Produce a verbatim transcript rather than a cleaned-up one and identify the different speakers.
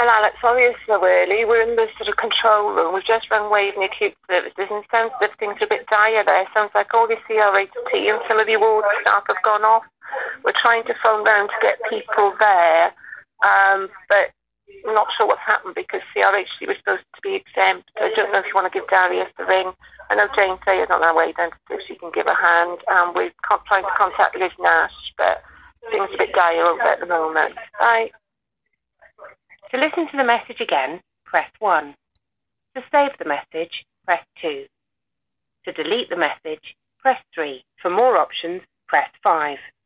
Speaker 1: Well, Alex, sorry it's so early. We're in the sort of control room. We've just run Waveney Acute Services, and it sounds as if things are a bit dire there. Sounds like all the C R H T and some of the ward staff have gone off. We're trying to phone down to get people there, um, but I'm not sure what's happened because C R H T was supposed to be exempt. I don't know if you want to give Darius the ring. I know Jane Sayers on her way down to see if she can give a hand. Um, we're con- trying to contact Liz Nash, but things are a bit dire over at the moment. Bye.
Speaker 2: To listen to the message again, press one. To save the message, press two. To delete the message, press three. For more options, press five.